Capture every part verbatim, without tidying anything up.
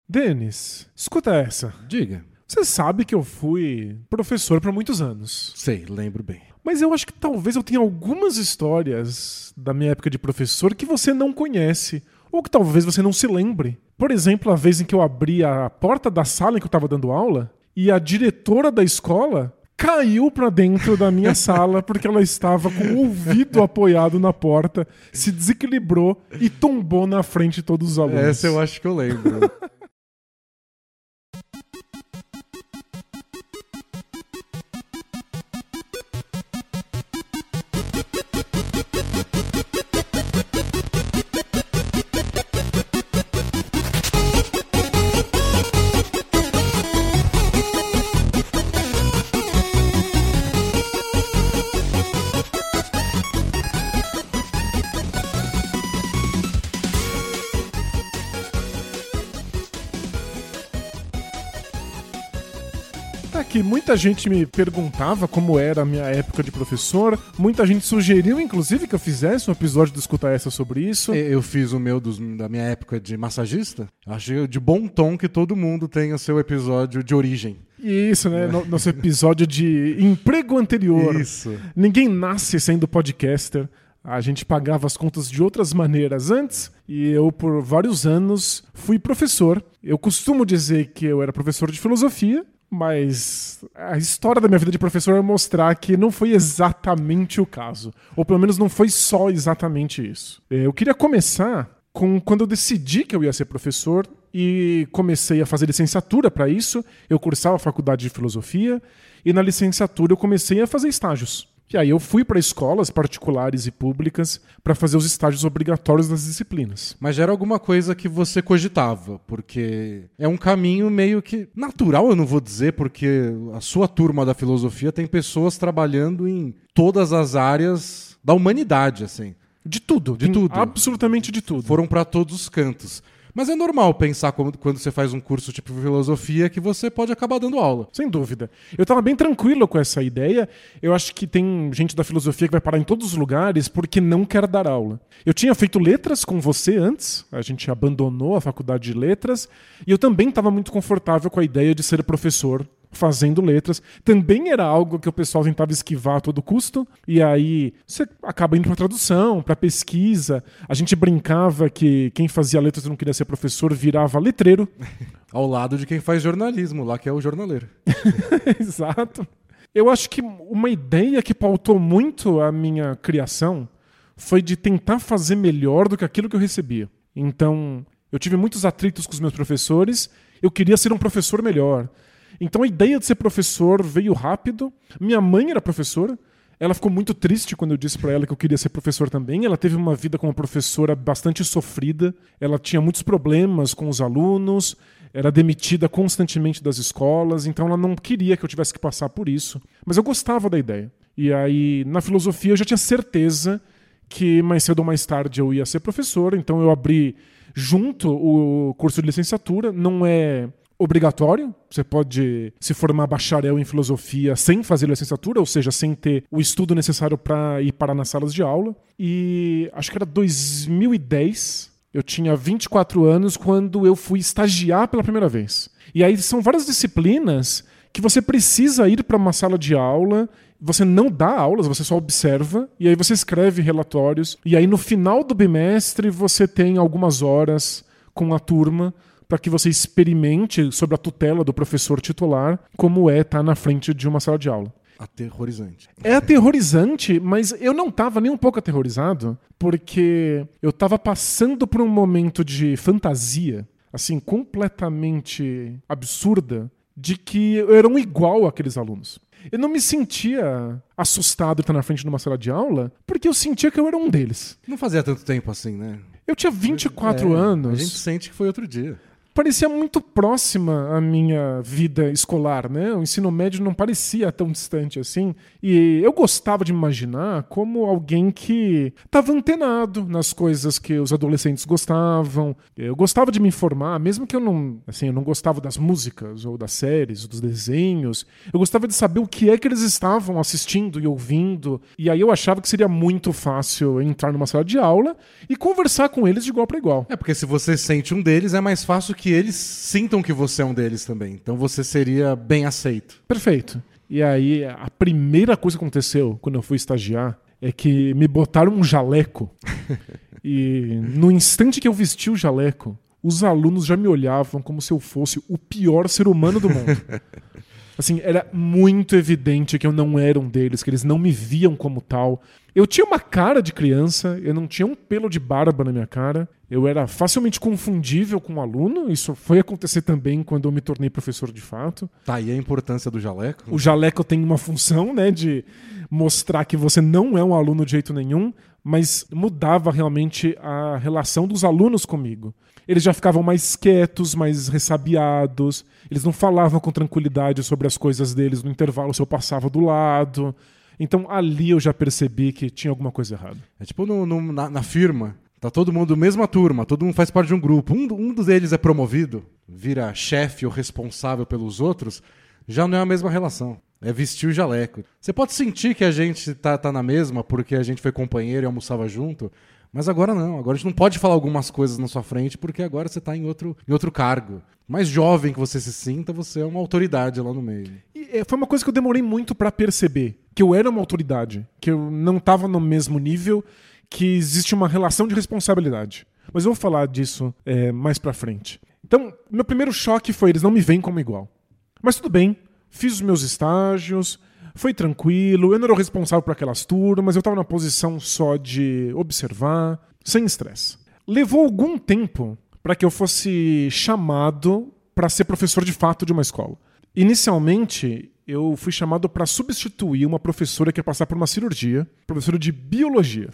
Denis, escuta essa. Diga. Você sabe que eu fui professor por muitos anos. Sei, lembro bem. Mas eu acho que talvez eu tenha algumas histórias da minha época de professor que você não conhece. Ou que talvez você não se lembre. Por exemplo, a vez em que eu abri a porta da sala em que eu estava dando aula e a diretora da escola caiu pra dentro da minha sala porque ela estava com o ouvido apoiado na porta, se desequilibrou e tombou na frente de todos os alunos. Essa eu acho que eu lembro. Que muita gente me perguntava como era a minha época de professor. Muita gente sugeriu, inclusive, que eu fizesse um episódio do Escuta Essa sobre isso. Eu fiz o meu dos, da minha época de massagista. Achei de bom tom que todo mundo tenha seu episódio de origem. Isso, né? É. Nosso episódio de emprego anterior. Isso. Ninguém nasce sendo podcaster. A gente pagava as contas de outras maneiras antes e eu, por vários anos, fui professor. Eu costumo dizer que eu era professor de filosofia, mas a história da minha vida de professor é mostrar que não foi exatamente o caso. Ou pelo menos não foi só exatamente isso. Eu queria começar com quando eu decidi que eu ia ser professor e comecei a fazer licenciatura para isso. Eu cursava a faculdade de filosofia e na licenciatura eu comecei a fazer estágios. E aí eu fui para escolas particulares e públicas para fazer os estágios obrigatórios das disciplinas. Mas já era alguma coisa que você cogitava, porque é um caminho meio que natural, eu não vou dizer, porque a sua turma da filosofia tem pessoas trabalhando em todas as áreas da humanidade, assim. De tudo, de tudo. Absolutamente de tudo. Foram para todos os cantos. Mas é normal pensar como, quando você faz um curso tipo filosofia que você pode acabar dando aula. Sem dúvida. Eu estava bem tranquilo com essa ideia. Eu acho que tem gente da filosofia que vai parar em todos os lugares porque não quer dar aula. Eu tinha feito letras com você antes, a gente abandonou a faculdade de letras, e eu também estava muito confortável com a ideia de ser professor fazendo letras. Também era algo que o pessoal tentava esquivar a todo custo, e aí você acaba indo para tradução, para pesquisa. A gente brincava que quem fazia letras e não queria ser professor virava letreiro. Ao lado de quem faz jornalismo, lá que é o jornaleiro. Exato. Eu acho que uma ideia que pautou muito a minha criação foi de tentar fazer melhor do que aquilo que eu recebia. Então, eu tive muitos atritos com os meus professores, eu queria ser um professor melhor. Então a ideia de ser professor veio rápido. Minha mãe era professora. Ela ficou muito triste quando eu disse para ela que eu queria ser professor também. Ela teve uma vida como professora bastante sofrida. Ela tinha muitos problemas com os alunos. Era demitida constantemente das escolas. Então ela não queria que eu tivesse que passar por isso. Mas eu gostava da ideia. E aí, na filosofia, eu já tinha certeza que mais cedo ou mais tarde eu ia ser professor. Então eu abri junto o curso de licenciatura. Não é obrigatório, você pode se formar bacharel em filosofia sem fazer licenciatura, ou seja, sem ter o estudo necessário para ir parar nas salas de aula. E acho que era dois mil e dez, eu tinha vinte e quatro anos quando eu fui estagiar pela primeira vez. E aí são várias disciplinas que você precisa ir para uma sala de aula, você não dá aulas, você só observa, e aí você escreve relatórios, e aí no final do bimestre você tem algumas horas com a turma para que você experimente, sob a tutela do professor titular, como é estar na frente de uma sala de aula. Aterrorizante. É aterrorizante, mas eu não estava nem um pouco aterrorizado, porque eu estava passando por um momento de fantasia, assim, completamente absurda, de que eu era um igual àqueles alunos. Eu não me sentia assustado de estar na frente de uma sala de aula, porque eu sentia que eu era um deles. Não fazia tanto tempo assim, né? Eu tinha vinte e quatro é, anos. A gente sente que foi outro dia. Parecia muito próxima à minha vida escolar, né? O ensino médio não parecia tão distante assim. E eu gostava de me imaginar como alguém que estava antenado nas coisas que os adolescentes gostavam. Eu gostava de me informar, mesmo que eu não, assim, eu não gostava das músicas, ou das séries, ou dos desenhos. Eu gostava de saber o que é que eles estavam assistindo e ouvindo. E aí eu achava que seria muito fácil entrar numa sala de aula e conversar com eles de igual para igual. É, porque se você sente um deles, é mais fácil que que eles sintam que você é um deles também. Então você seria bem aceito. Perfeito. E aí, a primeira coisa que aconteceu quando eu fui estagiar é que me botaram um jaleco. E no instante que eu vesti o jaleco, os alunos já me olhavam como se eu fosse o pior ser humano do mundo. Assim, era muito evidente que eu não era um deles, que eles não me viam como tal. Eu tinha uma cara de criança, eu não tinha um pelo de barba na minha cara. Eu era facilmente confundível com um aluno. Isso foi acontecer também quando eu me tornei professor de fato. Tá, e a importância do jaleco? O jaleco tem uma função, né, de mostrar que você não é um aluno de jeito nenhum, mas mudava realmente a relação dos alunos comigo. Eles já ficavam mais quietos, mais ressabiados. Eles não falavam com tranquilidade sobre as coisas deles no intervalo se eu passava do lado. Então ali eu já percebi que tinha alguma coisa errada. É tipo no, no, na, na firma. Tá todo mundo, mesma turma, todo mundo faz parte de um grupo. Um, um deles é promovido, vira chefe ou responsável pelos outros, já não é a mesma relação. É vestir o jaleco. Você pode sentir que a gente tá, tá na mesma porque a gente foi companheiro e almoçava junto, mas agora não. Agora a gente não pode falar algumas coisas na sua frente porque agora você tá em outro, em outro cargo. Mais jovem que você se sinta, você é uma autoridade lá no meio. E foi uma coisa que eu demorei muito pra perceber, que eu era uma autoridade, que eu não tava no mesmo nível, que existe uma relação de responsabilidade. Mas eu vou falar disso é, mais pra frente. Então, meu primeiro choque foi, eles não me veem como igual. Mas tudo bem, fiz os meus estágios, foi tranquilo, eu não era o responsável por aquelas turmas, eu estava na posição só de observar, sem estresse. Levou algum tempo para que eu fosse chamado para ser professor de fato de uma escola. Inicialmente, eu fui chamado para substituir uma professora que ia passar por uma cirurgia, professora de biologia.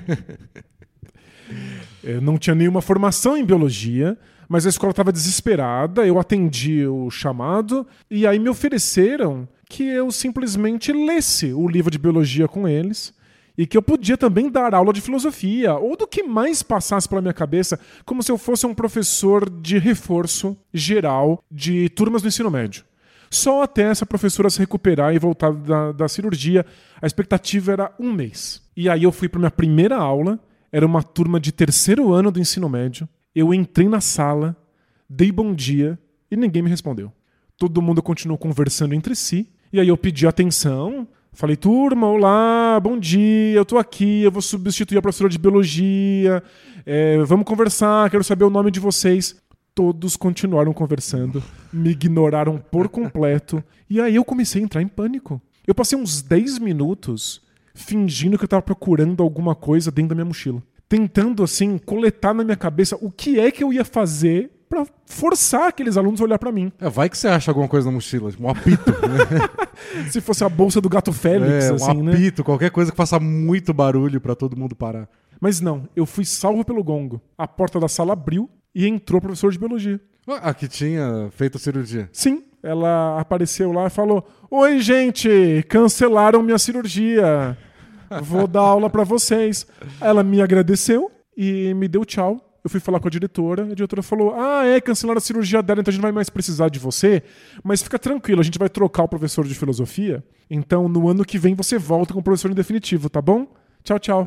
Eu não tinha nenhuma formação em biologia, mas a escola estava desesperada, eu atendi o chamado e aí me ofereceram que eu simplesmente lesse o livro de biologia com eles e que eu podia também dar aula de filosofia ou do que mais passasse pela minha cabeça, como se eu fosse um professor de reforço geral de turmas do ensino médio. Só até essa professora se recuperar e voltar da, da cirurgia, a expectativa era um mês. E aí eu fui para minha primeira aula, era uma turma de terceiro ano do ensino médio. Eu entrei na sala, dei bom dia e ninguém me respondeu. Todo mundo continuou conversando entre si. E aí eu pedi atenção. Falei, turma, olá, bom dia, eu tô aqui, eu vou substituir a professora de biologia. É, vamos conversar, quero saber o nome de vocês. Todos continuaram conversando, me ignoraram por completo. E aí eu comecei a entrar em pânico. Eu passei uns dez minutos fingindo que eu estava procurando alguma coisa dentro da minha mochila. Tentando, assim, coletar na minha cabeça o que é que eu ia fazer pra forçar aqueles alunos a olhar pra mim. É, vai que você acha alguma coisa na mochila, um apito. Né? Se fosse a bolsa do Gato Félix, é, assim, um né? apito, qualquer coisa que faça muito barulho pra todo mundo parar. Mas não, eu fui salvo pelo gongo. A porta da sala abriu e entrou o professor de biologia. Ah, que tinha feito a cirurgia. Sim, ela apareceu lá e falou: oi, gente, cancelaram minha cirurgia. Vou dar aula pra vocês. Ela me agradeceu e me deu tchau. Eu fui falar com a diretora. A diretora falou: ah, é, cancelaram a cirurgia dela, então a gente não vai mais precisar de você. Mas fica tranquilo, a gente vai trocar o professor de filosofia. Então no ano que vem você volta com o professor em definitivo, tá bom? Tchau, tchau.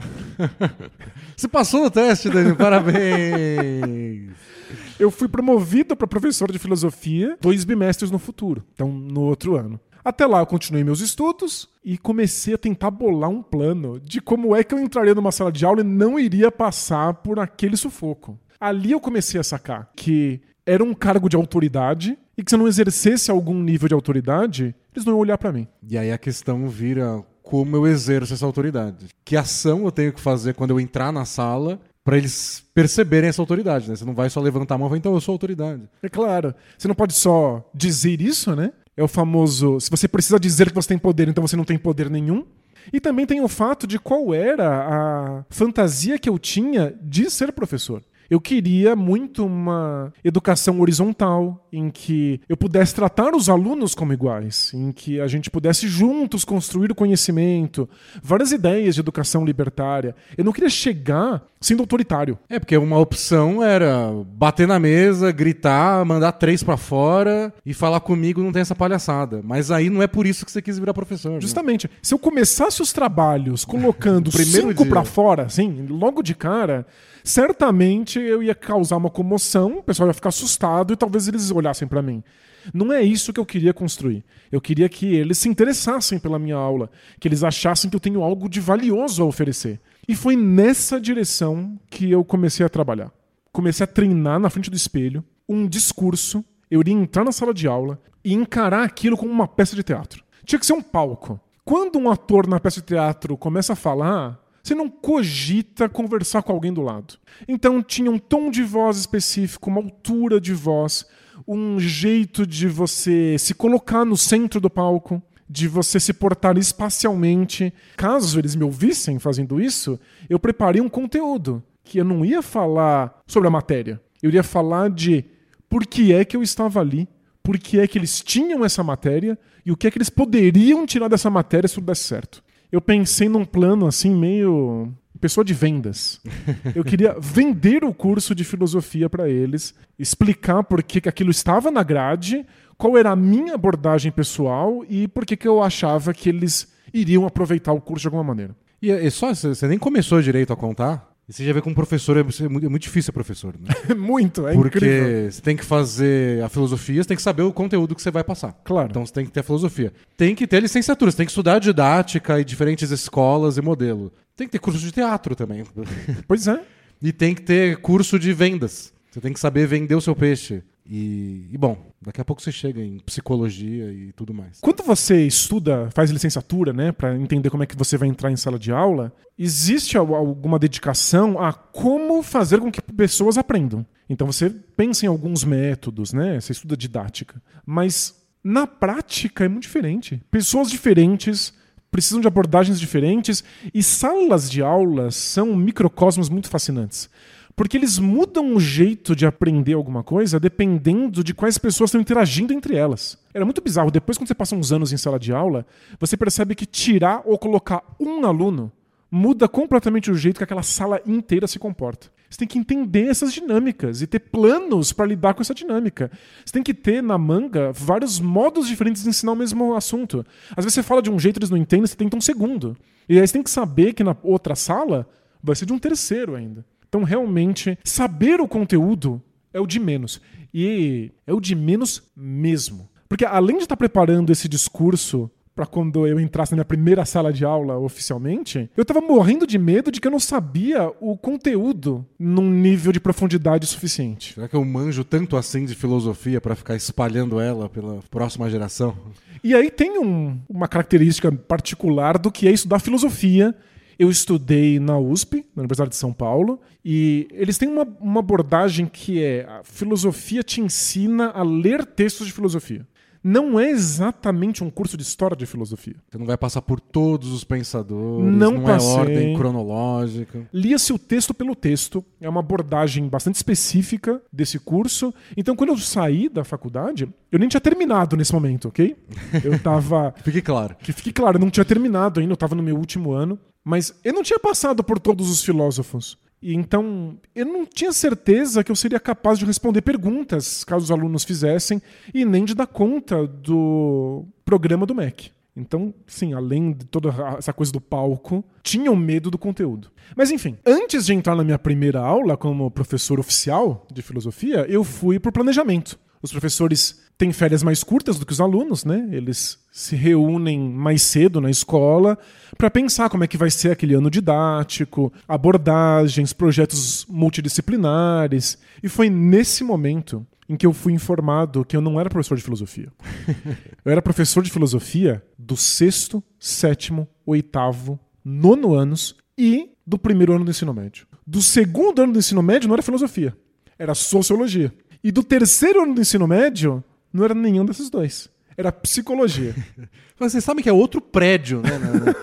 Você passou no teste, Daniel. Parabéns. Eu fui promovido para professor de filosofia dois bimestres no futuro. Então, no outro ano. Até lá eu continuei meus estudos e comecei a tentar bolar um plano de como é que eu entraria numa sala de aula e não iria passar por aquele sufoco. Ali eu comecei a sacar que era um cargo de autoridade e que se eu não exercesse algum nível de autoridade, eles não iam olhar para mim. E aí a questão vira como eu exerço essa autoridade. Que ação eu tenho que fazer quando eu entrar na sala para eles perceberem essa autoridade, né? Você não vai só levantar a mão e falar, então eu sou autoridade. É claro. Você não pode só dizer isso, né? É o famoso, se você precisa dizer que você tem poder, então você não tem poder nenhum. E também tem o fato de qual era a fantasia que eu tinha de ser professor. Eu queria muito uma educação horizontal, em que eu pudesse tratar os alunos como iguais, em que a gente pudesse juntos construir o conhecimento, várias ideias de educação libertária. Eu não queria chegar sendo autoritário. É, porque uma opção era bater na mesa, gritar, mandar três pra fora e falar comigo não tem essa palhaçada. Mas aí não é por isso que você quis virar professor. Justamente. Né? Se eu começasse os trabalhos colocando cinco pra fora, assim, logo de cara, certamente eu ia causar uma comoção, o pessoal ia ficar assustado e talvez eles olhassem para mim. Não é isso que eu queria construir. Eu queria que eles se interessassem pela minha aula, que eles achassem que eu tenho algo de valioso a oferecer. E foi nessa direção que eu comecei a trabalhar. Comecei a treinar na frente do espelho um discurso. Eu iria entrar na sala de aula e encarar aquilo como uma peça de teatro. Tinha que ser um palco. Quando um ator na peça de teatro começa a falar, você não cogita conversar com alguém do lado. Então tinha um tom de voz específico, uma altura de voz, um jeito de você se colocar no centro do palco, de você se portar espacialmente. Caso eles me ouvissem fazendo isso, eu preparei um conteúdo que eu não ia falar sobre a matéria. Eu iria falar de por que é que eu estava ali, por que é que eles tinham essa matéria e o que é que eles poderiam tirar dessa matéria se tudo desse certo. Eu pensei num plano assim meio pessoa de vendas. Eu queria vender o curso de filosofia para eles, explicar por que que aquilo estava na grade, qual era a minha abordagem pessoal e por que que eu achava que eles iriam aproveitar o curso de alguma maneira. E, e só, você nem começou direito a contar? E você já vê como professor, é muito, é muito difícil ser professor, né? Muito, é Porque incrível. Porque você tem que fazer a filosofia, você tem que saber o conteúdo que você vai passar. Claro. Então você tem que ter a filosofia. Tem que ter licenciatura, você tem que estudar didática e diferentes escolas e modelo. Tem que ter curso de teatro também. Pois é. E tem que ter curso de vendas. Você tem que saber vender o seu peixe. E, e bom, daqui a pouco você chega em psicologia e tudo mais. Quando você estuda, faz licenciatura, né, para entender como é que você vai entrar em sala de aula, existe alguma dedicação a como fazer com que pessoas aprendam. Então você pensa em alguns métodos, né, você estuda didática. Mas na prática é muito diferente. Pessoas diferentes precisam de abordagens diferentes e salas de aula são microcosmos muito fascinantes. Porque eles mudam o jeito de aprender alguma coisa dependendo de quais pessoas estão interagindo entre elas. Era muito bizarro. Depois, quando você passa uns anos em sala de aula, você percebe que tirar ou colocar um aluno muda completamente o jeito que aquela sala inteira se comporta. Você tem que entender essas dinâmicas e ter planos para lidar com essa dinâmica. Você tem que ter na manga vários modos diferentes de ensinar o mesmo assunto. Às vezes você fala de um jeito, eles não entendem, você tenta um segundo. E aí você tem que saber que na outra sala vai ser de um terceiro ainda. Então, realmente, saber o conteúdo é o de menos. E é o de menos mesmo. Porque além de estar preparando esse discurso para quando eu entrasse na minha primeira sala de aula oficialmente, eu estava morrendo de medo de que eu não sabia o conteúdo num nível de profundidade suficiente. Será que eu manjo tanto assim de filosofia para ficar espalhando ela pela próxima geração? E aí tem um, uma característica particular do que é estudar filosofia. Eu estudei na U S P, na Universidade de São Paulo, e eles têm uma, uma abordagem que é a filosofia te ensina a ler textos de filosofia. Não é exatamente um curso de história de filosofia. Você não vai passar por todos os pensadores, não, não passei. é ordem cronológica. Lia-se o texto pelo texto, é uma abordagem bastante específica desse curso. Então, quando eu saí da faculdade, eu nem tinha terminado nesse momento, ok? Eu tava... Fique claro. Que fique claro, eu não tinha terminado ainda, eu estava no meu último ano. Mas eu não tinha passado por todos os filósofos. E então, eu não tinha certeza que eu seria capaz de responder perguntas, caso os alunos fizessem, e nem de dar conta do programa do M E C. Então, sim, além de toda essa coisa do palco, tinham medo do conteúdo. Mas enfim, antes de entrar na minha primeira aula como professor oficial de filosofia, eu fui para o planejamento. Os professores têm férias mais curtas do que os alunos, né? Eles se reúnem mais cedo na escola para pensar como é que vai ser aquele ano didático, abordagens, projetos multidisciplinares. E foi nesse momento em que eu fui informado que eu não era professor de filosofia. Eu era professor de filosofia do sexto, sétimo, oitavo, nono anos e do primeiro ano do ensino médio. Do segundo ano do ensino médio não era filosofia, era sociologia. E do terceiro ano do ensino médio, não era nenhum desses dois. Era psicologia. Mas vocês sabem que é outro prédio, né?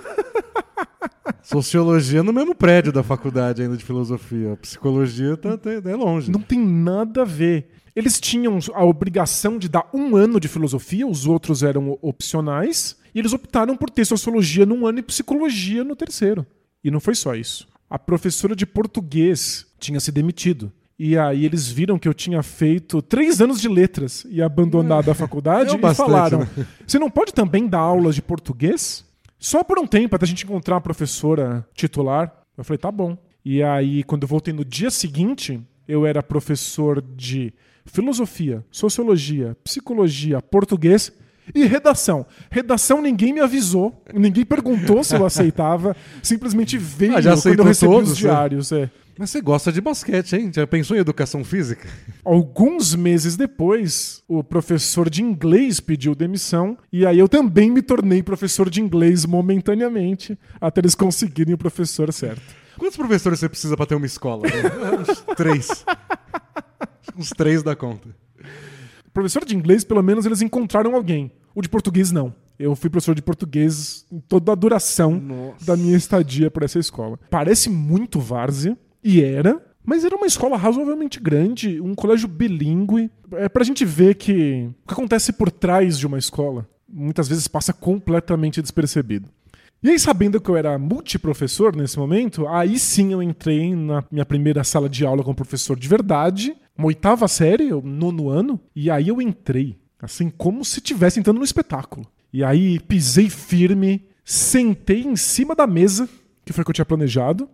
Sociologia no mesmo prédio da faculdade ainda de filosofia. A psicologia tá, tá, é longe. Não tem nada a ver. Eles tinham a obrigação de dar um ano de filosofia, os outros eram opcionais, e eles optaram por ter sociologia num ano e psicologia no terceiro. E não foi só isso. A professora de português tinha se demitido. E aí eles viram que eu tinha feito três anos de letras e abandonado a faculdade é e bastante, falaram, né? Você não pode também dar aulas de português? Só por um tempo, até a gente encontrar uma professora titular. Eu falei, tá bom. E aí, quando eu voltei no dia seguinte, eu era professor de filosofia, sociologia, psicologia, português e redação. Redação ninguém me avisou, ninguém perguntou se eu aceitava, simplesmente veio Ah, já quando eu aceitou recebi todos, os diários. É. Mas você gosta de basquete, hein? Já pensou em educação física? Alguns meses depois, o professor de inglês pediu demissão e aí eu também me tornei professor de inglês momentaneamente, até eles conseguirem o professor certo. Quantos professores você precisa pra ter uma escola? Uns três. Uns três dá conta. Professor de inglês, pelo menos, eles encontraram alguém. O de português, não. Eu fui professor de português em toda a duração Nossa. da minha estadia por essa escola. Parece muito várzea, e era, mas era uma escola razoavelmente grande, um colégio bilíngue. É pra gente ver que o que acontece por trás de uma escola muitas vezes passa completamente despercebido. E aí, sabendo que eu era multiprofessor nesse momento, aí sim eu entrei na minha primeira sala de aula como professor de verdade, uma oitava série, o nono ano, e aí eu entrei, assim, como se estivesse entrando no espetáculo. E aí pisei firme, sentei em cima da mesa, que foi o que eu tinha planejado,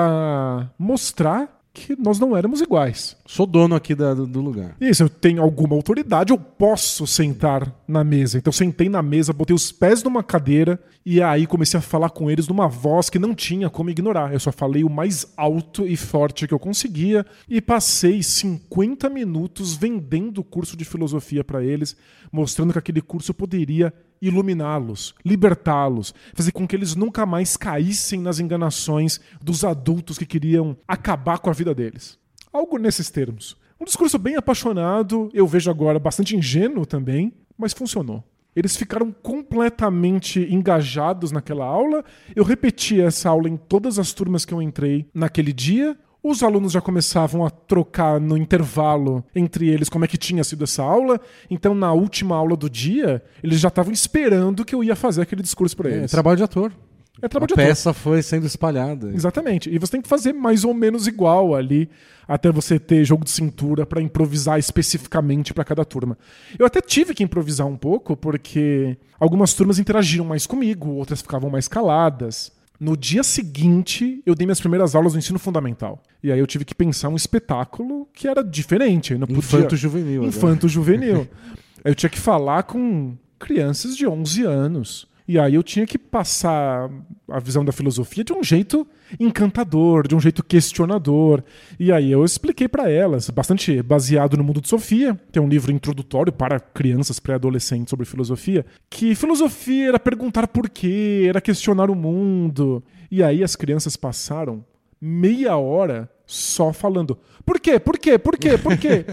pra mostrar que nós não éramos iguais. Sou dono aqui da, do lugar. Isso, eu tenho alguma autoridade, eu posso sentar na mesa. Então eu sentei na mesa, botei os pés numa cadeira e aí comecei a falar com eles numa voz que não tinha como ignorar. Eu só falei o mais alto e forte que eu conseguia e passei cinquenta minutos vendendo o curso de filosofia para eles, mostrando que aquele curso poderia iluminá-los, libertá-los, fazer com que eles nunca mais caíssem nas enganações dos adultos que queriam acabar com a vida deles. Algo nesses termos. Um discurso bem apaixonado, eu vejo agora bastante ingênuo também, mas funcionou. Eles ficaram completamente engajados naquela aula. Eu repeti essa aula em todas as turmas que eu entrei naquele dia. Os alunos já começavam a trocar no intervalo entre eles como é que tinha sido essa aula. Então, na última aula do dia, eles já estavam esperando que eu ia fazer aquele discurso para eles. É trabalho de ator. É trabalho de ator. A ator. peça foi sendo espalhada. Exatamente. E você tem que fazer mais ou menos igual ali, até você ter jogo de cintura para improvisar especificamente para cada turma. Eu até tive que improvisar um pouco, porque algumas turmas interagiram mais comigo, outras ficavam mais caladas. No dia seguinte, eu dei minhas primeiras aulas no ensino fundamental. E aí eu tive que pensar um espetáculo que era diferente. Não podia... Infanto-juvenil. Infanto-juvenil. Eu tinha que falar com crianças de onze anos. E aí eu tinha que passar a visão da filosofia de um jeito encantador, de um jeito questionador. E aí eu expliquei para elas, bastante baseado no Mundo de Sofia, que é um livro introdutório para crianças pré-adolescentes sobre filosofia, que filosofia era perguntar por quê, era questionar o mundo. E aí as crianças passaram meia hora só falando por quê, por quê, por quê, por quê?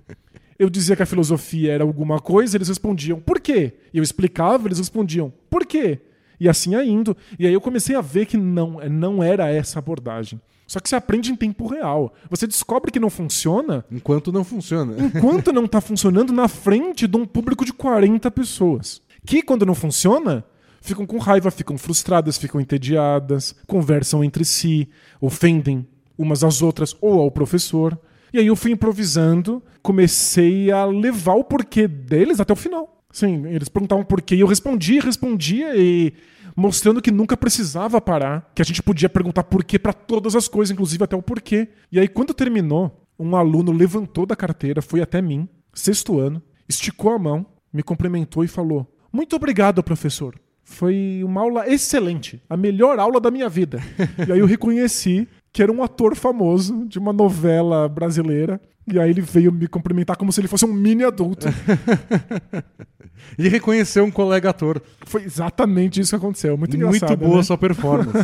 Eu dizia que a filosofia era alguma coisa, eles respondiam, por quê? E eu explicava, eles respondiam, por quê? E assim ia indo. E aí eu comecei a ver que não, não era essa abordagem. Só que você aprende em tempo real. Você descobre que não funciona... Enquanto não funciona. Enquanto não está funcionando na frente de um público de quarenta pessoas. Que quando não funciona, ficam com raiva, ficam frustradas, ficam entediadas, conversam entre si, ofendem umas às outras ou ao professor... E aí eu fui improvisando, comecei a levar o porquê deles até o final. Sim, eles perguntavam porquê e eu respondia, respondia e mostrando que nunca precisava parar, que a gente podia perguntar porquê para todas as coisas, inclusive até o porquê. E aí quando terminou, um aluno levantou da carteira, foi até mim, sexto ano, esticou a mão, me cumprimentou e falou: "Muito obrigado, professor. Foi uma aula excelente, a melhor aula da minha vida." E aí eu reconheci que era um ator famoso de uma novela brasileira. E aí ele veio me cumprimentar como se ele fosse um mini adulto. E reconheceu um colega ator. Foi exatamente isso que aconteceu. Muito engraçado. Muito boa, né? Sua performance.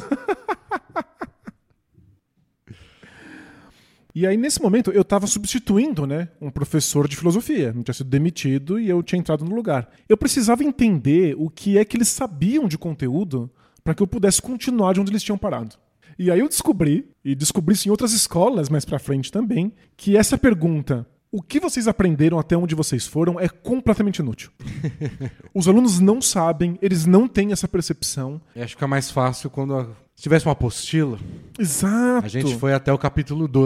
E aí, nesse momento, eu estava substituindo, né, um professor de filosofia. Não tinha sido demitido e eu tinha entrado no lugar. Eu precisava entender o que é que eles sabiam de conteúdo para que eu pudesse continuar de onde eles tinham parado. E aí eu descobri, e descobri isso em outras escolas mais pra frente também, que essa pergunta, o que vocês aprenderam até onde vocês foram, é completamente inútil. Os alunos não sabem, eles não têm essa percepção. Eu acho que fica mais fácil quando a... se tivesse uma apostila. Exato. A gente foi até o capítulo doze.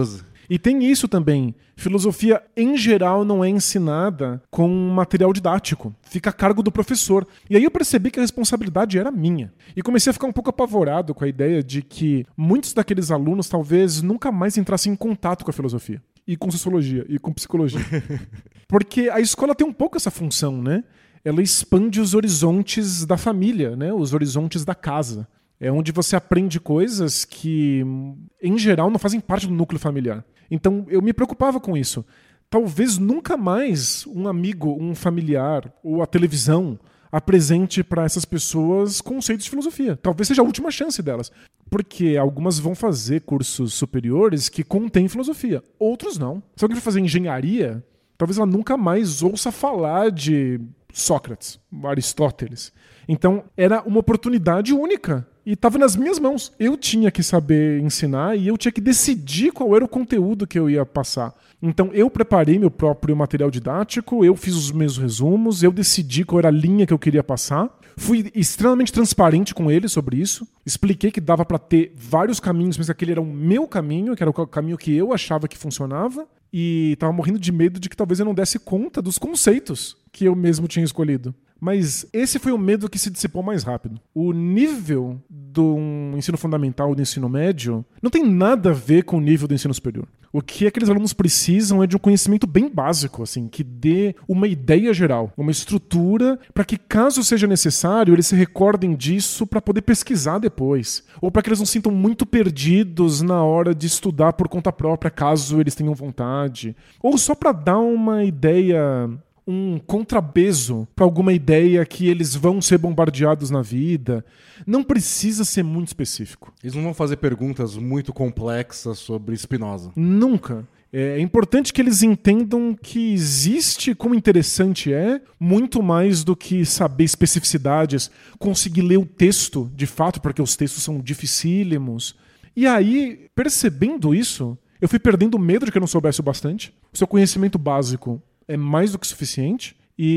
E tem isso também. Filosofia, em geral, não é ensinada com material didático. Fica a cargo do professor. E aí eu percebi que a responsabilidade era minha. E comecei a ficar um pouco apavorado com a ideia de que muitos daqueles alunos talvez nunca mais entrassem em contato com a filosofia. E com sociologia, e com psicologia. Porque a escola tem um pouco essa função, né? Ela expande os horizontes da família, né? Os horizontes da casa. É onde você aprende coisas que, em geral, não fazem parte do núcleo familiar. Então, eu me preocupava com isso. Talvez nunca mais um amigo, um familiar ou a televisão apresente para essas pessoas conceitos de filosofia. Talvez seja a última chance delas. Porque algumas vão fazer cursos superiores que contêm filosofia. Outros não. Se alguém for fazer engenharia, talvez ela nunca mais ouça falar de Sócrates, Aristóteles. Então, era uma oportunidade única. E estava nas minhas mãos. Eu tinha que saber ensinar e eu tinha que decidir qual era o conteúdo que eu ia passar. Então, eu preparei meu próprio material didático, eu fiz os meus resumos, eu decidi qual era a linha que eu queria passar. Fui extremamente transparente com ele sobre isso. Expliquei que dava para ter vários caminhos, mas que aquele era o meu caminho, que era o caminho que eu achava que funcionava. E estava morrendo de medo de que talvez eu não desse conta dos conceitos que eu mesmo tinha escolhido. Mas esse foi o medo que se dissipou mais rápido. O nível do ensino fundamental e do ensino médio não tem nada a ver com o nível do ensino superior. O que aqueles alunos precisam é de um conhecimento bem básico, assim, que dê uma ideia geral, uma estrutura para que, caso seja necessário, eles se recordem disso para poder pesquisar depois. Ou para que eles não se sintam muito perdidos na hora de estudar por conta própria, caso eles tenham vontade. Ou só para dar uma ideia, um contrapeso para alguma ideia que eles vão ser bombardeados na vida. Não precisa ser muito específico. Eles não vão fazer perguntas muito complexas sobre Spinoza. Nunca. É importante que eles entendam que existe, como interessante é, muito mais do que saber especificidades, conseguir ler o texto, de fato, porque os textos são dificílimos. E aí, percebendo isso, eu fui perdendo o medo de que eu não soubesse o bastante. O seu conhecimento básico é mais do que suficiente.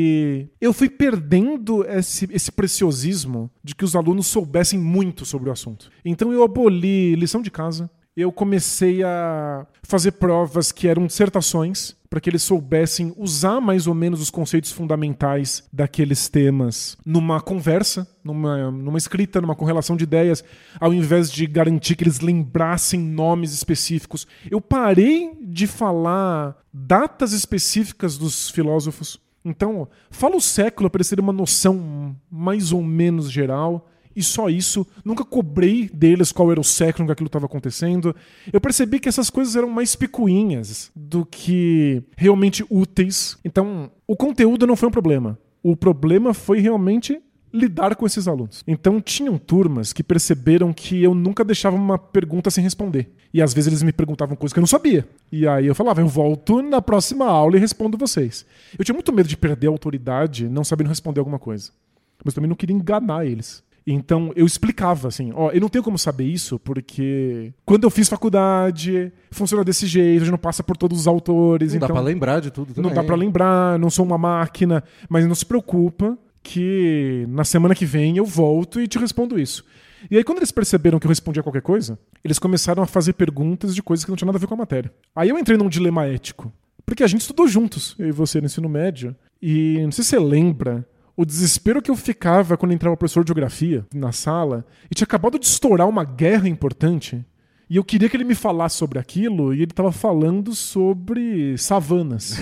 E eu fui perdendo esse, esse preciosismo de que os alunos soubessem muito sobre o assunto. Então eu aboli lição de casa. Eu comecei a fazer provas que eram dissertações para que eles soubessem usar mais ou menos os conceitos fundamentais daqueles temas numa conversa, numa, numa escrita, numa correlação de ideias, ao invés de garantir que eles lembrassem nomes específicos. Eu parei de falar datas específicas dos filósofos. Então, fala o século para eles terem uma noção mais ou menos geral. E só isso, nunca cobrei deles qual era o século em que aquilo estava acontecendo. Eu percebi que essas coisas eram mais picuinhas do que realmente úteis. Então, o conteúdo não foi um problema. O problema foi realmente lidar com esses alunos. Então, tinham turmas que perceberam que eu nunca deixava uma pergunta sem responder. E às vezes eles me perguntavam coisas que eu não sabia. E aí eu falava, eu volto na próxima aula e respondo vocês. Eu tinha muito medo de perder a autoridade não sabendo responder alguma coisa. Mas também não queria enganar eles. Então eu explicava assim, ó, eu não tenho como saber isso porque quando eu fiz faculdade funciona desse jeito, a gente não passa por todos os autores. Não então dá pra lembrar de tudo também. Não dá pra lembrar, não sou uma máquina, mas não se preocupa que na semana que vem eu volto e te respondo isso. E aí quando eles perceberam que eu respondia qualquer coisa, eles começaram a fazer perguntas de coisas que não tinham nada a ver com a matéria. Aí eu entrei num dilema ético, porque a gente estudou juntos, eu e você no ensino médio, e não sei se você lembra o desespero que eu ficava quando entrava o professor de geografia na sala e tinha acabado de estourar uma guerra importante e eu queria que ele me falasse sobre aquilo e ele estava falando sobre savanas.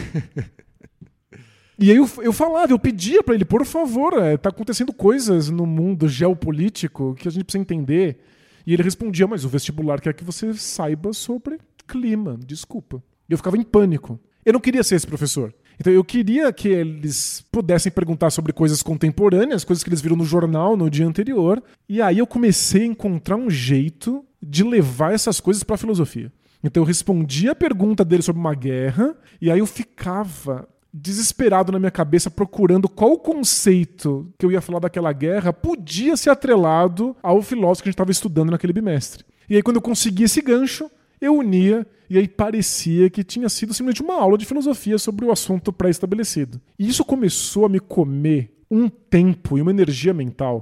E aí eu, eu falava, eu pedia para ele, por favor, é, tá acontecendo coisas no mundo geopolítico que a gente precisa entender. E ele respondia, mas o vestibular quer que você saiba sobre clima, desculpa. E eu ficava em pânico. Eu não queria ser esse professor. Então eu queria que eles pudessem perguntar sobre coisas contemporâneas, coisas que eles viram no jornal no dia anterior. E aí eu comecei a encontrar um jeito de levar essas coisas para a filosofia. Então eu respondia a pergunta dele sobre uma guerra, e aí eu ficava desesperado na minha cabeça procurando qual conceito que eu ia falar daquela guerra podia ser atrelado ao filósofo que a gente estava estudando naquele bimestre. E aí quando eu conseguia esse gancho, eu unia, e aí parecia que tinha sido simplesmente uma aula de filosofia sobre o assunto pré-estabelecido. E isso começou a me comer um tempo e uma energia mental,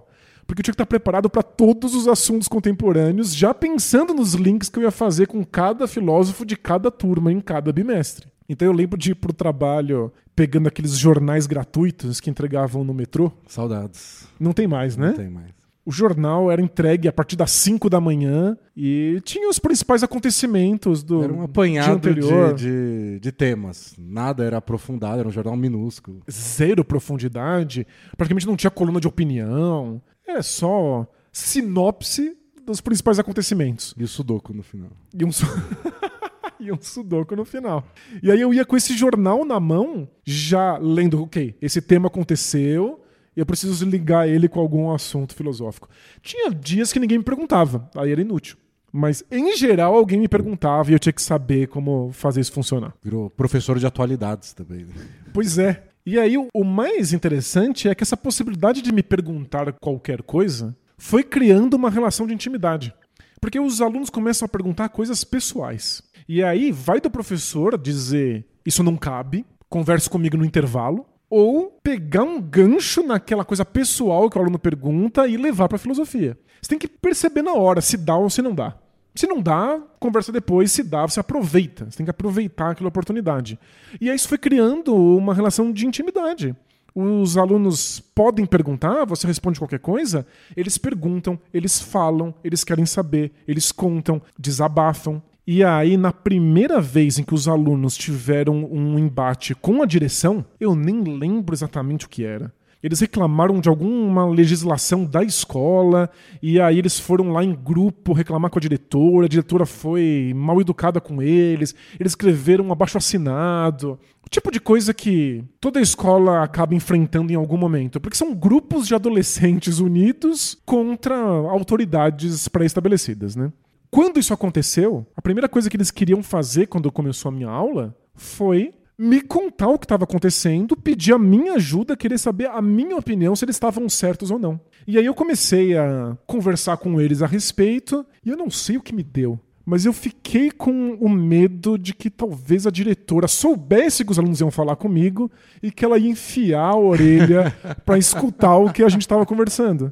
porque eu tinha que estar preparado para todos os assuntos contemporâneos, já pensando nos links que eu ia fazer com cada filósofo de cada turma em cada bimestre. Então eu lembro de ir pro trabalho pegando aqueles jornais gratuitos que entregavam no metrô. Saudades. Não tem mais, né? Não tem mais. O jornal era entregue a partir das cinco da manhã e tinha os principais acontecimentos do Era um apanhado dia anterior. De, de, de temas. Nada era aprofundado, era um jornal minúsculo. Zero profundidade. Praticamente não tinha coluna de opinião. Era só sinopse dos principais acontecimentos. E o sudoku no final. E um, su... e um sudoku no final. E aí eu ia com esse jornal na mão, já lendo, ok, esse tema aconteceu... eu preciso ligar ele com algum assunto filosófico. Tinha dias que ninguém me perguntava, aí era inútil. Mas, em geral, alguém me perguntava e eu tinha que saber como fazer isso funcionar. Virou professor de atualidades também. Né? Pois é. E aí, o mais interessante é que essa possibilidade de me perguntar qualquer coisa foi criando uma relação de intimidade. Porque os alunos começam a perguntar coisas pessoais. E aí, vai do professor dizer, isso não cabe, converse comigo no intervalo, ou pegar um gancho naquela coisa pessoal que o aluno pergunta e levar para a filosofia. Você tem que perceber na hora se dá ou se não dá. Se não dá, conversa depois. Se dá, você aproveita. Você tem que aproveitar aquela oportunidade. E aí isso foi criando uma relação de intimidade. Os alunos podem perguntar, você responde qualquer coisa, eles perguntam, eles falam, eles querem saber, eles contam, desabafam. E aí, na primeira vez em que os alunos tiveram um embate com a direção, eu nem lembro exatamente o que era. Eles reclamaram de alguma legislação da escola, e aí eles foram lá em grupo reclamar com a diretora, a diretora foi mal educada com eles, eles escreveram um abaixo-assinado, o tipo de coisa que toda escola acaba enfrentando em algum momento, porque são grupos de adolescentes unidos contra autoridades pré-estabelecidas, né? Quando isso aconteceu, a primeira coisa que eles queriam fazer quando começou a minha aula foi me contar o que estava acontecendo, pedir a minha ajuda, querer saber a minha opinião, se eles estavam certos ou não. E aí eu comecei a conversar com eles a respeito, e eu não sei o que me deu, mas eu fiquei com o medo de que talvez a diretora soubesse que os alunos iam falar comigo e que ela ia enfiar a orelha para escutar o que a gente estava conversando.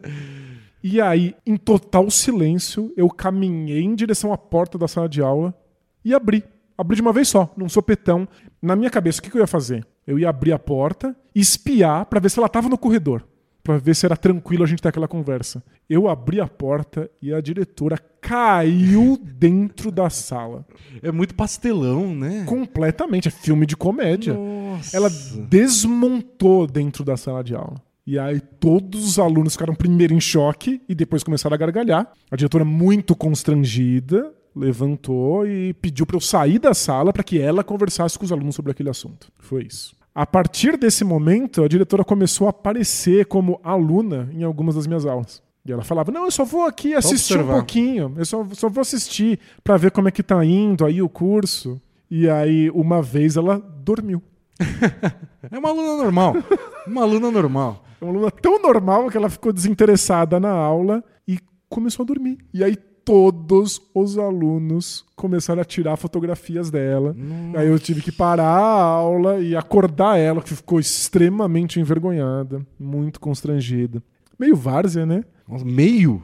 E aí, em total silêncio, eu caminhei em direção à porta da sala de aula e abri. Abri de uma vez só, num sopetão. Na minha cabeça, o que eu ia fazer? Eu ia abrir a porta e espiar para ver se ela estava no corredor. Para ver se era tranquilo a gente ter aquela conversa. Eu abri a porta e a diretora caiu dentro da sala. É muito pastelão, né? Completamente. É filme de comédia. Nossa. Ela desmontou dentro da sala de aula. E aí todos os alunos ficaram primeiro em choque e depois começaram a gargalhar. A diretora, muito constrangida, levantou e pediu para eu sair da sala para que ela conversasse com os alunos sobre aquele assunto. Foi isso. A partir desse momento, a diretora começou a aparecer como aluna em algumas das minhas aulas. E ela falava, não, eu só vou aqui assistir um pouquinho. Eu só, só vou assistir para ver como é que tá indo aí o curso. E aí, uma vez, ela dormiu. É uma aluna normal. Uma aluna normal. É uma aluna tão normal que ela ficou desinteressada na aula e começou a dormir. E aí todos os alunos começaram a tirar fotografias dela. Nossa. Aí eu tive que parar a aula e acordar ela, que ficou extremamente envergonhada, muito constrangida. Meio várzea, né? Nossa, meio?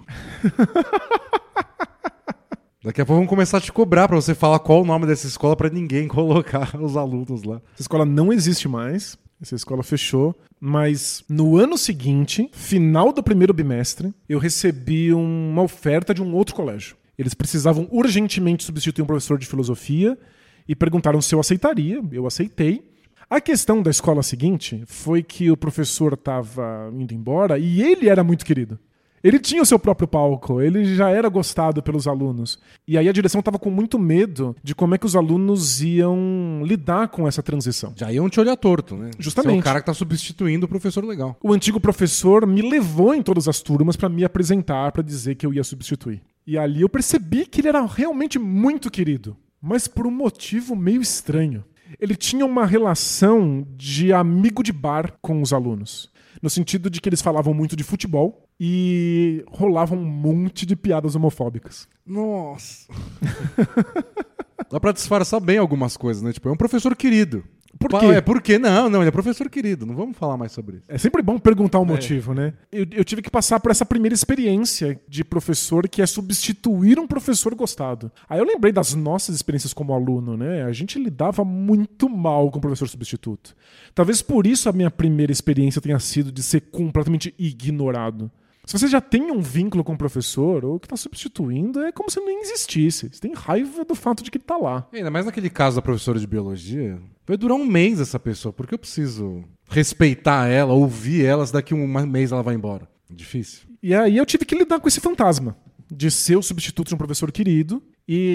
Daqui a pouco vão começar a te cobrar pra você falar qual o nome dessa escola pra ninguém colocar os alunos lá. Essa escola não existe mais. Essa escola fechou. Mas no ano seguinte, final do primeiro bimestre, eu recebi uma oferta de um outro colégio. Eles precisavam urgentemente substituir um professor de filosofia e perguntaram se eu aceitaria. Eu aceitei. A questão da escola seguinte foi que o professor estava indo embora e ele era muito querido. Ele tinha o seu próprio palco, ele já era gostado pelos alunos. E aí a direção estava com muito medo de como é que os alunos iam lidar com essa transição. Já iam te olhar torto, né? Justamente. Você é o cara que está substituindo o professor legal. O antigo professor me levou em todas as turmas para me apresentar, para dizer que eu ia substituir. E ali eu percebi que ele era realmente muito querido, mas por um motivo meio estranho. Ele tinha uma relação de amigo de bar com os alunos. No sentido de que eles falavam muito de futebol e rolavam um monte de piadas homofóbicas. Nossa! Dá pra disfarçar bem algumas coisas, né? Tipo, é um professor querido. Por Pa- quê? É porque não, não, ele é professor querido, não vamos falar mais sobre isso. É sempre bom perguntar o motivo, né? Eu, eu tive que passar por essa primeira experiência de professor, que é substituir um professor gostado. Aí eu lembrei das nossas experiências como aluno, né? A gente lidava muito mal com o professor substituto. Talvez por isso a minha primeira experiência tenha sido de ser completamente ignorado. Se você já tem um vínculo com o professor, ou que está substituindo, é como se nem existisse. Você tem raiva do fato de que ele está lá. E ainda mais naquele caso da professora de biologia, vai durar um mês essa pessoa, porque eu preciso respeitar ela, ouvir ela, se daqui a um mês ela vai embora. Difícil. E aí eu tive que lidar com esse fantasma de ser o substituto de um professor querido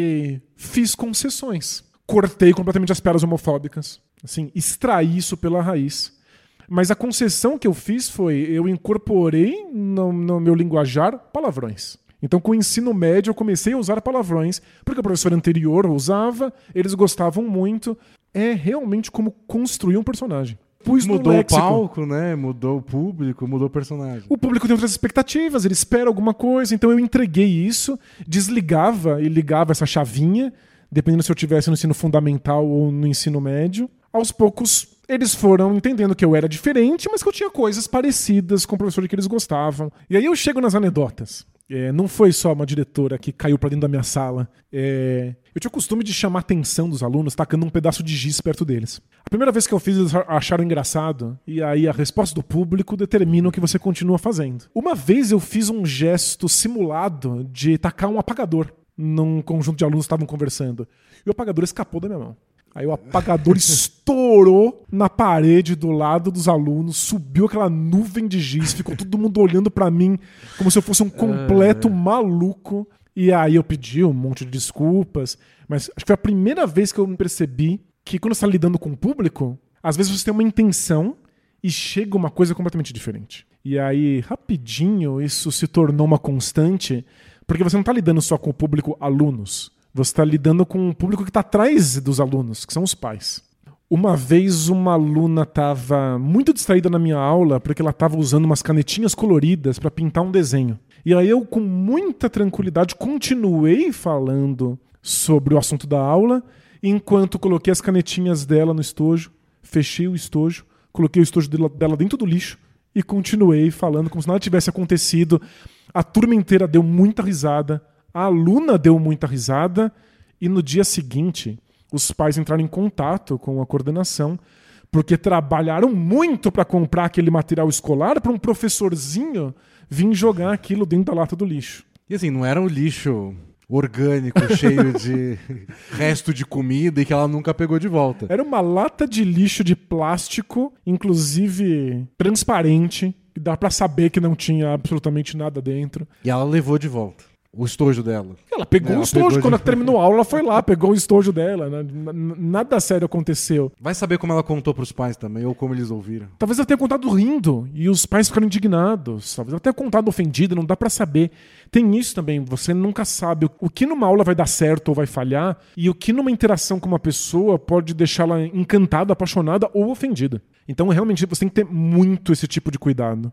e fiz concessões. Cortei completamente as piadas homofóbicas, assim, extraí isso pela raiz. Mas a concessão que eu fiz foi, eu incorporei no, no meu linguajar palavrões. Então, com o ensino médio, eu comecei a usar palavrões, porque o professor anterior usava, eles gostavam muito. É realmente como construir um personagem. Pus no Mudou o léxico. palco, né? Mudou o público, mudou o personagem. O público tem outras expectativas, ele espera alguma coisa, então eu entreguei isso, desligava e ligava essa chavinha, dependendo se eu estivesse no ensino fundamental ou no ensino médio. Aos poucos, eles foram entendendo que eu era diferente, mas que eu tinha coisas parecidas com o professor que eles gostavam. E aí eu chego nas anedotas. É, não foi só uma diretora que caiu pra dentro da minha sala. É, eu tinha o costume de chamar a atenção dos alunos tacando um pedaço de giz perto deles. A primeira vez que eu fiz, eles acharam engraçado. E aí a resposta do público determina o que você continua fazendo. Uma vez eu fiz um gesto simulado de tacar um apagador num conjunto de alunos que estavam conversando. E o apagador escapou da minha mão. Aí o apagador estourou na parede do lado dos alunos, subiu aquela nuvem de giz, ficou todo mundo olhando pra mim como se eu fosse um completo maluco. E aí eu pedi um monte de desculpas, mas acho que foi a primeira vez que eu percebi que quando você está lidando com o público, às vezes você tem uma intenção e chega uma coisa completamente diferente. E aí, rapidinho, isso se tornou uma constante, porque você não está lidando só com o público alunos. Você está lidando com um público que está atrás dos alunos, que são os pais. Uma vez uma aluna estava muito distraída na minha aula porque ela estava usando umas canetinhas coloridas para pintar um desenho. E aí eu, com muita tranquilidade, continuei falando sobre o assunto da aula, enquanto coloquei as canetinhas dela no estojo, fechei o estojo, coloquei o estojo dela dentro do lixo e continuei falando como se nada tivesse acontecido. A turma inteira deu muita risada. A aluna deu muita risada e no dia seguinte os pais entraram em contato com a coordenação porque trabalharam muito para comprar aquele material escolar para um professorzinho vir jogar aquilo dentro da lata do lixo. E assim, não era um lixo orgânico, cheio de resto de comida e que ela nunca pegou de volta. Era uma lata de lixo de plástico, inclusive transparente, que dá para saber que não tinha absolutamente nada dentro. E ela levou de volta o estojo dela. Ela pegou Ela o estojo. pegou Quando de- ela terminou a aula, ela foi lá, pegou o estojo dela. Né? N- Nada sério aconteceu. Vai saber como ela contou pros pais também, ou como eles ouviram. Talvez ela tenha contado rindo e os pais ficaram indignados. Talvez ela tenha contado ofendida, não dá pra saber. Tem isso também, você nunca sabe o- o que numa aula vai dar certo ou vai falhar e o que numa interação com uma pessoa pode deixá-la encantada, apaixonada ou ofendida. Então, realmente, você tem que ter muito esse tipo de cuidado.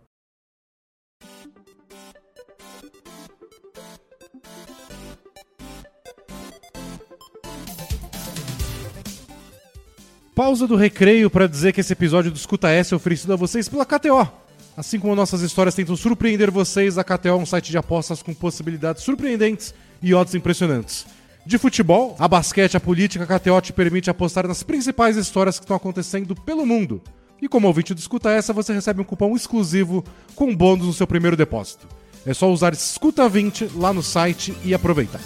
Pausa do recreio para dizer que esse episódio do Escuta S é oferecido a vocês pela K T O. Assim como nossas histórias tentam surpreender vocês, a K T O é um site de apostas com possibilidades surpreendentes e odds impressionantes. De futebol, a basquete, a política, a K T O te permite apostar nas principais histórias que estão acontecendo pelo mundo. E como ouvinte do Escuta Essa, você recebe um cupom exclusivo com bônus no seu primeiro depósito. É só usar Escuta vinte lá no site e aproveitar.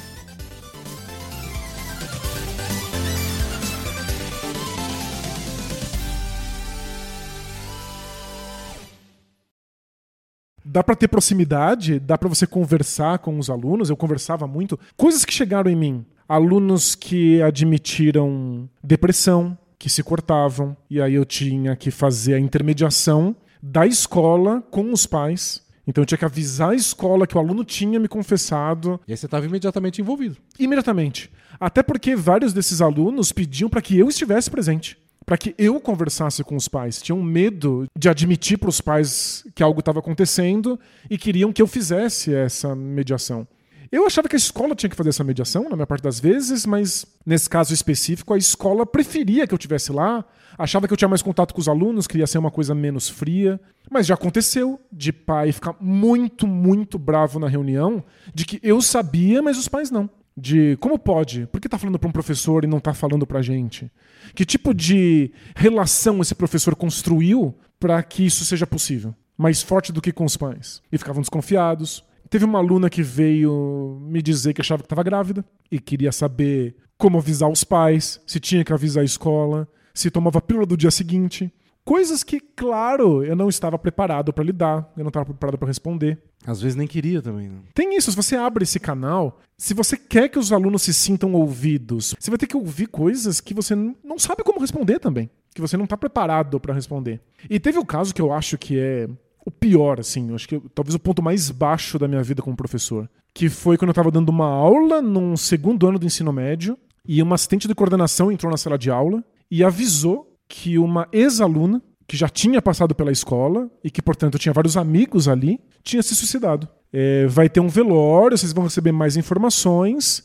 Dá pra ter proximidade, dá pra você conversar com os alunos. Eu conversava muito. Coisas que chegaram em mim. Alunos que admitiram depressão, que se cortavam. E aí eu tinha que fazer a intermediação da escola com os pais. Então eu tinha que avisar a escola que o aluno tinha me confessado E aí você estava imediatamente envolvido. imediatamente. Até porque vários desses alunos pediam para que eu estivesse presente. Para que eu conversasse com os pais. Tinham medo de admitir para os pais que algo estava acontecendo e queriam que eu fizesse essa mediação. Eu achava que a escola tinha que fazer essa mediação, na maior parte das vezes, mas nesse caso específico, a escola preferia que eu estivesse lá, achava que eu tinha mais contato com os alunos, queria ser uma coisa menos fria. Mas já aconteceu de pai ficar muito, muito bravo na reunião, de que eu sabia, mas os pais não. De como pode? Por que tá falando para um professor e não tá falando pra gente? Que tipo de relação esse professor construiu para que isso seja possível? Mais forte do que com os pais. E ficavam desconfiados. Teve uma aluna que veio me dizer que achava que estava grávida e queria saber como avisar os pais, se tinha que avisar a escola, se tomava pílula do dia seguinte. Coisas que, claro, eu não estava preparado para lidar, eu não estava preparado para responder. Às vezes nem queria também, né? Tem isso, se você abre esse canal, se você quer que os alunos se sintam ouvidos, você vai ter que ouvir coisas que você não sabe como responder também, que você não está preparado para responder. E teve o caso que eu acho que é o pior, assim, eu acho que eu, talvez o ponto mais baixo da minha vida como professor, que foi quando eu estava dando uma aula num segundo ano do ensino médio e uma assistente de coordenação entrou na sala de aula e avisou que uma ex-aluna, que já tinha passado pela escola e que, portanto, tinha vários amigos ali, tinha se suicidado. É, vai ter um velório, vocês vão receber mais informações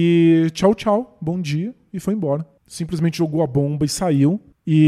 e tchau, tchau, bom dia, e foi embora. Simplesmente jogou a bomba e saiu.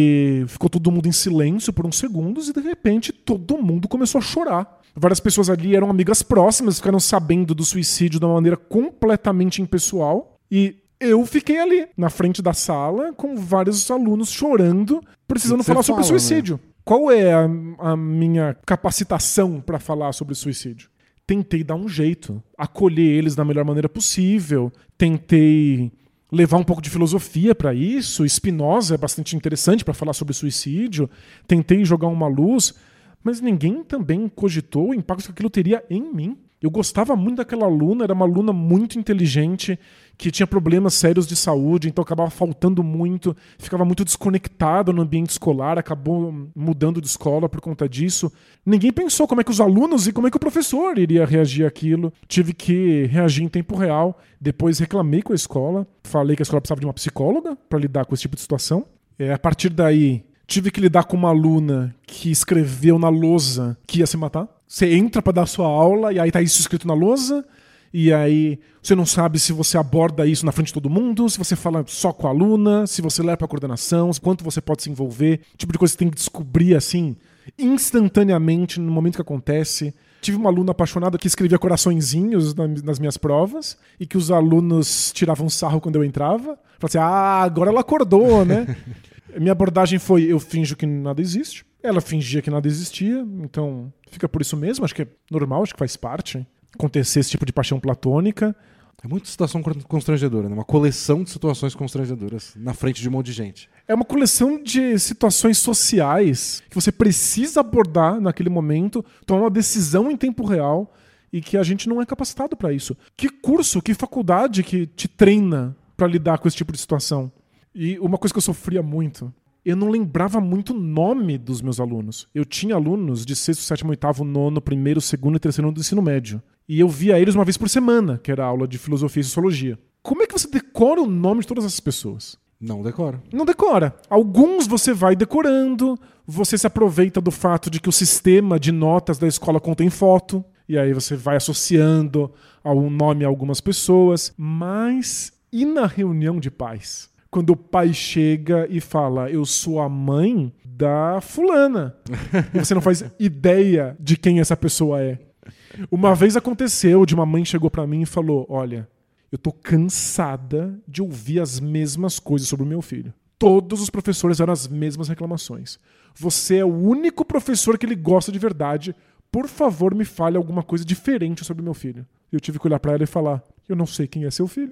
E ficou todo mundo em silêncio por uns segundos e, de repente, todo mundo começou a chorar. Várias pessoas ali eram amigas próximas, ficaram sabendo do suicídio de uma maneira completamente impessoal. E eu fiquei ali, na frente da sala, com vários alunos chorando, precisando falar sobre fala, suicídio. Né? Qual é a, a minha capacitação para falar sobre suicídio? Tentei dar um jeito, acolher eles da melhor maneira possível, tentei levar um pouco de filosofia para isso. Spinoza é bastante interessante para falar sobre suicídio. Tentei jogar uma luz, mas ninguém também cogitou o impacto que aquilo teria em mim. Eu gostava muito daquela aluna, era uma aluna muito inteligente, que tinha problemas sérios de saúde, então acabava faltando muito, ficava muito desconectada no ambiente escolar, acabou mudando de escola por conta disso. Ninguém pensou como é que os alunos e como é que o professor iria reagir àquilo. Tive que reagir em tempo real. Depois reclamei com a escola, falei que a escola precisava de uma psicóloga para lidar com esse tipo de situação. É, a partir daí, tive que lidar com uma aluna que escreveu na lousa que ia se matar. Você entra para dar a sua aula e aí tá isso escrito na lousa, e aí você não sabe se você aborda isso na frente de todo mundo, se você fala só com a aluna, se você leva para coordenação, quanto você pode se envolver, tipo de coisa que você tem que descobrir assim, instantaneamente no momento que acontece. Tive uma aluna apaixonada que escrevia coraçõezinhos nas minhas provas e que os alunos tiravam sarro quando eu entrava. Falava assim, ah, agora ela acordou, né? Minha abordagem foi, eu finjo que nada existe. Ela fingia que nada existia, então fica por isso mesmo, acho que é normal, acho que faz parte acontecer esse tipo de paixão platônica. É muita situação constrangedora, né? Uma coleção de situações constrangedoras na frente de um monte de gente. É uma coleção de situações sociais que você precisa abordar naquele momento, tomar uma decisão em tempo real e que a gente não é capacitado para isso. Que curso, que faculdade que te treina para lidar com esse tipo de situação? E uma coisa que eu sofria muito, eu não lembrava muito o nome dos meus alunos. Eu tinha alunos de sexto, sétimo, oitavo, nono, primeiro, segundo e terceiro ano do ensino médio. E eu via eles uma vez por semana, que era a aula de filosofia e sociologia. Como é que você decora o nome de todas essas pessoas? Não decora. Não decora. Alguns você vai decorando, você se aproveita do fato de que o sistema de notas da escola contém foto, e aí você vai associando ao nome a algumas pessoas. Mas e na reunião de pais? Quando o pai chega e fala, eu sou a mãe da fulana. E você não faz ideia de quem essa pessoa é. Uma vez aconteceu de uma mãe chegou pra mim e falou, olha, eu tô cansada de ouvir as mesmas coisas sobre o meu filho. Todos os professores eram as mesmas reclamações. Você é o único professor que ele gosta de verdade. Por favor, me fale alguma coisa diferente sobre o meu filho. Eu tive que olhar pra ela e falar, eu não sei quem é seu filho.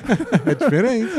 É diferente.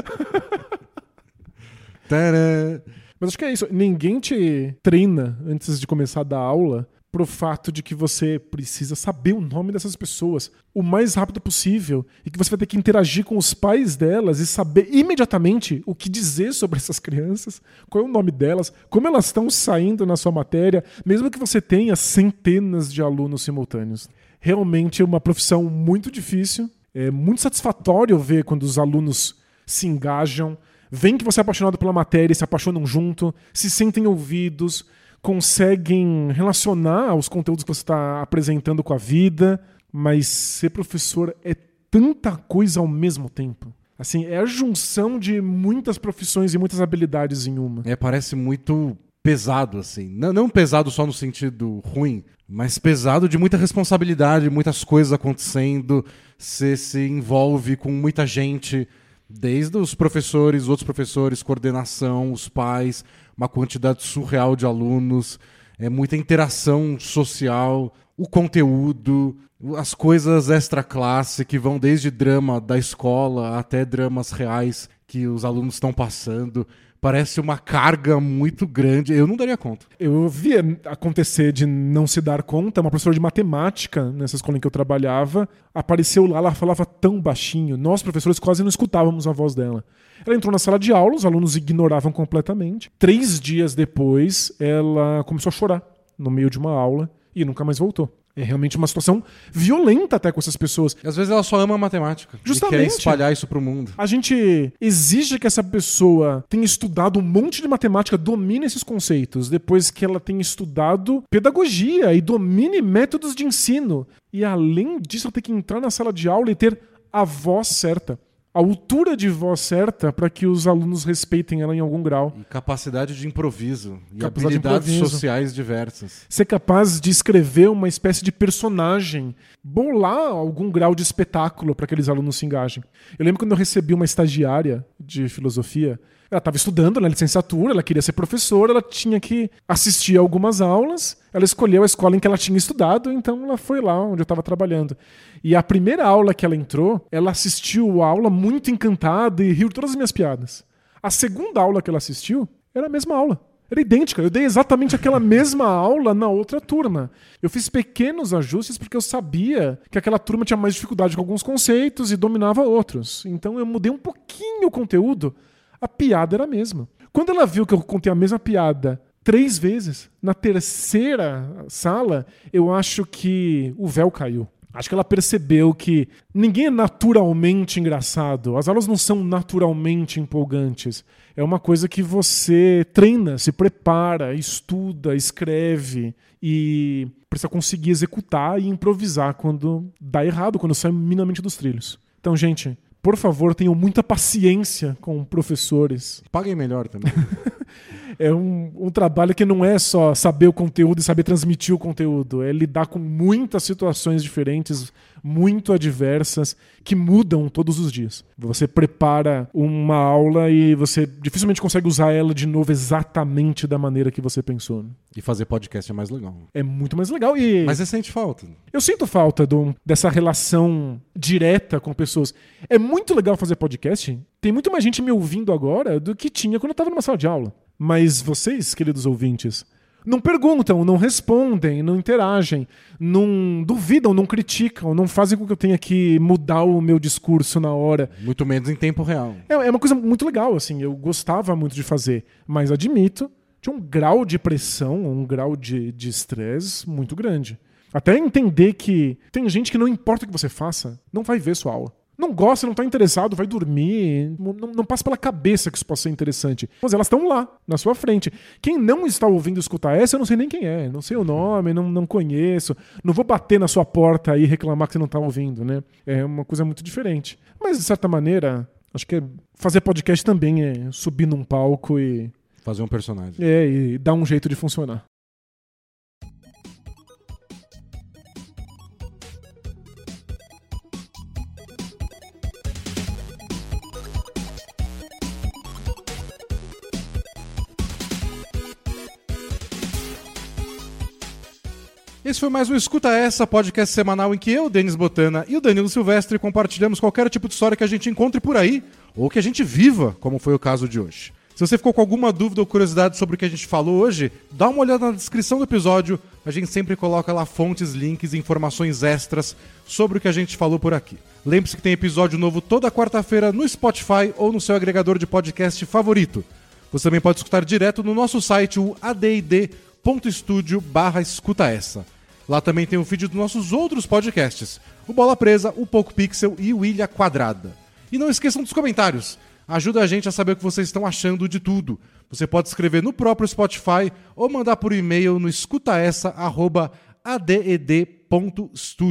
Tadã. Mas acho que é isso. Ninguém te treina antes de começar a dar aula pro fato de que você precisa saber o nome dessas pessoas o mais rápido possível e que você vai ter que interagir com os pais delas e saber imediatamente o que dizer sobre essas crianças, qual é o nome delas, como elas estão saindo na sua matéria, mesmo que você tenha centenas de alunos simultâneos. Realmente é uma profissão muito difícil, é muito satisfatório ver quando os alunos se engajam, veem que você é apaixonado pela matéria e se apaixonam junto, se sentem ouvidos, conseguem relacionar os conteúdos que você está apresentando com a vida, mas ser professor é tanta coisa ao mesmo tempo. Assim, é a junção de muitas profissões e muitas habilidades em uma. É, parece muito pesado, assim. Não, não pesado só no sentido ruim, mas pesado de muita responsabilidade, muitas coisas acontecendo. Você se envolve com muita gente, desde os professores, outros professores, coordenação, os pais, uma quantidade surreal de alunos, é muita interação social, o conteúdo, as coisas extra-classe que vão desde drama da escola até dramas reais que os alunos estão passando. Parece uma carga muito grande. Eu não daria conta. Eu via acontecer de não se dar conta. Uma professora de matemática, nessa escola em que eu trabalhava, apareceu lá, ela falava tão baixinho. Nós, professores, quase não escutávamos a voz dela. Ela entrou na sala de aula, os alunos ignoravam completamente. Três dias depois, ela começou a chorar no meio de uma aula e nunca mais voltou. É realmente uma situação violenta até com essas pessoas. E às vezes ela só ama a matemática. Justamente. E quer espalhar isso pro mundo. A gente exige que essa pessoa tenha estudado um monte de matemática, domine esses conceitos, depois que ela tenha estudado pedagogia e domine métodos de ensino. E além disso, ela tem que entrar na sala de aula e ter a voz certa. A altura de voz certa para que os alunos respeitem ela em algum grau. E capacidade de improviso. E Capacidade habilidades de improviso. sociais diversas. Ser capaz de escrever uma espécie de personagem. Bolar algum grau de espetáculo para que aqueles alunos se engajem. Eu lembro quando eu recebi uma estagiária de filosofia. Ela estava estudando na licenciatura, ela queria ser professora, ela tinha que assistir a algumas aulas, ela escolheu a escola em que ela tinha estudado, então ela foi lá onde eu estava trabalhando. E a primeira aula que ela entrou, ela assistiu a aula muito encantada e riu de todas as minhas piadas. A segunda aula que ela assistiu era a mesma aula. Era idêntica. Eu dei exatamente aquela mesma aula na outra turma. Eu fiz pequenos ajustes porque eu sabia que aquela turma tinha mais dificuldade com alguns conceitos e dominava outros. Então eu mudei um pouquinho o conteúdo. A piada era a mesma. Quando ela viu que eu contei a mesma piada três vezes, na terceira sala, eu acho que o véu caiu. Acho que ela percebeu que ninguém é naturalmente engraçado. As aulas não são naturalmente empolgantes. É uma coisa que você treina, se prepara, estuda, escreve e precisa conseguir executar e improvisar quando dá errado, quando sai minimamente dos trilhos. Então, gente, por favor, tenham muita paciência com professores. Paguem melhor também. É um, um trabalho que não é só saber o conteúdo e saber transmitir o conteúdo. É lidar com muitas situações diferentes, muito adversas, que mudam todos os dias. Você prepara uma aula e você dificilmente consegue usar ela de novo exatamente da maneira que você pensou. E fazer podcast é mais legal. É muito mais legal. E Mas você sente falta? eu sinto falta do, dessa relação direta com pessoas. É muito legal fazer podcast. Tem muito mais gente me ouvindo agora do que tinha quando eu estava numa sala de aula. Mas vocês, queridos ouvintes, não perguntam, não respondem, não interagem, não duvidam, não criticam, não fazem com que eu tenha que mudar o meu discurso na hora. Muito menos em tempo real. É, é uma coisa muito legal, assim, eu gostava muito de fazer, mas admito, tinha um grau de pressão, um grau de de estresse muito grande. Até entender que tem gente que não importa o que você faça, não vai ver sua aula. Não gosta, não está interessado, vai dormir, não, não passa pela cabeça que isso possa ser interessante. Mas elas estão lá, na sua frente. Quem não está ouvindo escutar essa, eu não sei nem quem é, não sei o nome, não, não conheço, não vou bater na sua porta e reclamar que você não está ouvindo, né? É uma coisa muito diferente. Mas, de certa maneira, acho que fazer podcast também é subir num palco e... Fazer um personagem. É, e dar um jeito de funcionar. Esse foi mais um Escuta Essa, podcast semanal em que eu, Denis Botana e o Danilo Silvestre compartilhamos qualquer tipo de história que a gente encontre por aí ou que a gente viva, como foi o caso de hoje. Se você ficou com alguma dúvida ou curiosidade sobre o que a gente falou hoje, dá uma olhada na descrição do episódio. A gente sempre coloca lá fontes, links e informações extras sobre o que a gente falou por aqui. Lembre-se que tem episódio novo toda quarta-feira no Spotify ou no seu agregador de podcast favorito. Você também pode escutar direto no nosso site, o add.studio barra escuta essa. Lá também tem o feed dos nossos outros podcasts, o Bola Presa, o Poco Pixel e o Ilha Quadrada. E não esqueçam dos comentários. Ajuda a gente a saber o que vocês estão achando de tudo. Você pode escrever no próprio Spotify ou mandar por e-mail no escutaessa arroba aded ponto studio.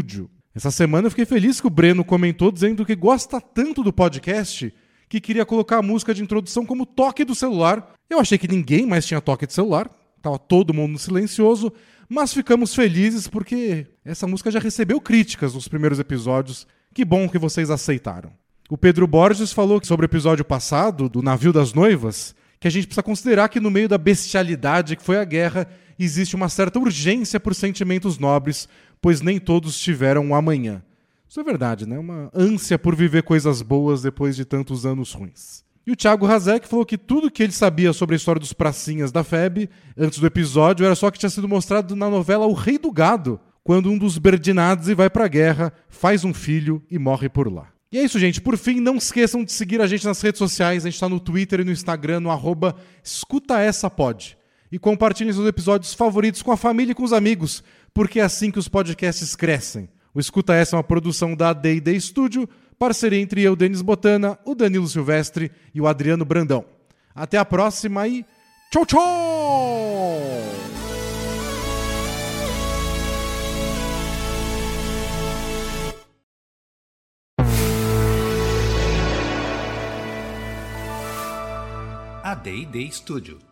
Essa semana eu fiquei feliz que o Breno comentou dizendo que gosta tanto do podcast que queria colocar a música de introdução como toque do celular. Eu achei que ninguém mais tinha toque de celular, tava todo mundo silencioso, mas ficamos felizes porque essa música já recebeu críticas nos primeiros episódios. Que bom que vocês aceitaram. O Pedro Borges falou sobre o episódio passado, do Navio das Noivas, que a gente precisa considerar que no meio da bestialidade que foi a guerra, existe uma certa urgência por sentimentos nobres, pois nem todos tiveram um amanhã. Isso é verdade, né? Uma ânsia por viver coisas boas depois de tantos anos ruins. E o Thiago Hazek falou que tudo que ele sabia sobre a história dos pracinhas da F E B antes do episódio era só que tinha sido mostrado na novela O Rei do Gado, quando um dos Berdinazzi vai pra guerra, faz um filho e morre por lá. E é isso, gente. Por fim, não esqueçam de seguir a gente nas redes sociais. A gente está no Twitter e no Instagram, no arroba escutaessapod. E compartilhem seus episódios favoritos com a família e com os amigos, porque é assim que os podcasts crescem. O Escuta Essa é uma produção da D e D Studio, parceria entre eu, Denis Botana, o Danilo Silvestre e o Adriano Brandão. Até a próxima e tchau, tchau! A D e D Studio.